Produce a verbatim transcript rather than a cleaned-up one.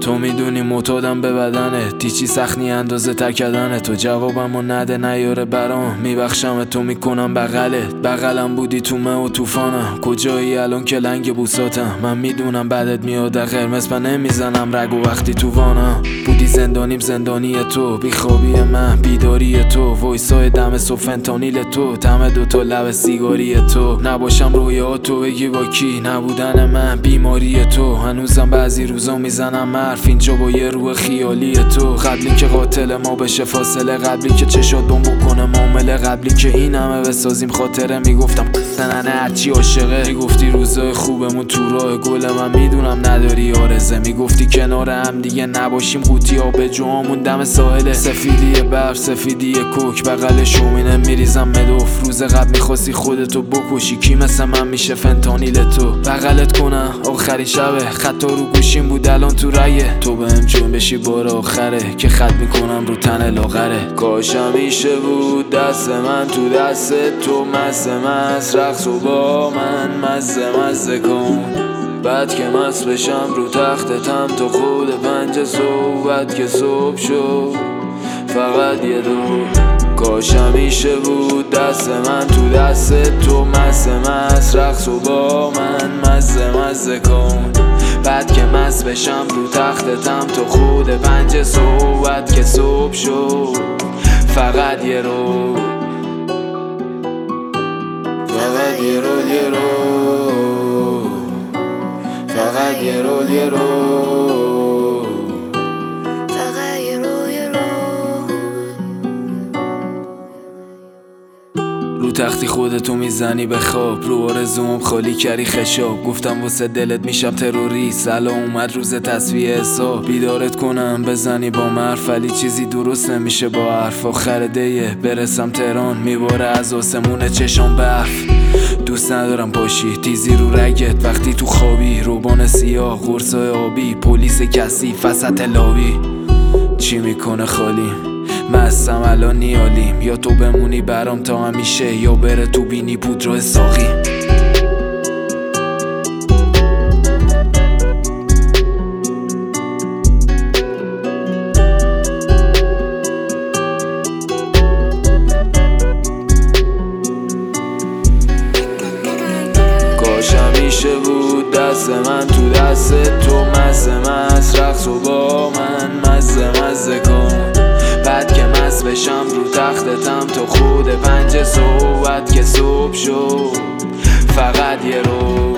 تو میدونی معتادم به بدنت، دیچی سخنی اندازه تکدنه. تو جوابمو نده نیاره برام، میبخشم تو میکنم بغلت. بغلم بودی تو مه و توفانم، کجایی الان که لنگ بوساتم؟ من میدونم بعدت میاد قرمز، من نمیزنم رگ و وقتی تو وانم بودی زندانیم زندانی تو، بیخوابی من بیداری تو، وایسای دم صبح فنتانیل تو، تم دوتا لب سیگاری تو. نباشم رویاتو بگی با کی، نبودن من بیماری تو. هنوزم بعضی روزا میزنم حرف اینجا با یه روح خیالی تو. قبلی که قاتل ما بشه فاصله، قبلی که چشات بمب بکنه معامله، قبلی که این همه بسازیم خاطره. میگفتم نه هرچی عاشقه، میگفتی روزای خوبمون تو راه گل، من میدونم نداری آرزه. میگفتی کنار هم دیگه نباشیم قوطی آب جوامون دم ساحله. سفیدی برف سفیدی کوک بغل شومینه میریزم مدوف. روز قبل میخواستی خودتو بکشی، کی مثل من میشه فنتانیل تو؟ بغلت کنم آخری شبه، خطا رو گوشیم بود الان تو رایه. تو بهم جون بشی بار آخره که خط میکنم رو تن لاغره. کاش همیشه بود دست من تو دست تو، مزه مز رقص و با من مزه مزه کن. بعد که مست بشم رو تختتم تا خود پنج صبح، بعد که صبح شد فقط یه دور. کاش همیشه بود دست من تو دست تو، مزه مز رقص و با من مزه مزه کن. بعد که مست بشم رو تختتم تا خود پنج صبح، بعد که صبح شد فقط یه رو، فقط یه رو یه رو، فقط یه رو یه رو، فقط یه رو یه رو. رو تختی خودتو میزنی به خواب، رو آرزوم خالی کردی خشاب. گفتم واسه دلت میشم تروریست، الان اومد روز تصفیه حساب. بیدارت کنم بزنی با مرف، ولی چیزی درست نمیشه با حرف. آخر دیه برسم تهران، میباره از آسمون چشام برف. دوست ندارم باشی تیزی رو رگت وقتی تو خوابی، روبان سیاه قرصای آبی، پلیس کثیف وسط لابی. چی میکنه خالی مستم الان نیالیم، یا تو بمونی برام تا همیشه، یا بره تو بینی پودر ساقی. کاش همیشه بود دست من تو دست تو، مزه مز رقص و با من مزه مزه کن. بعد که مست بشم رو تختتم تا خود پنج صبح، بعد که صبح شد فقط یه رو.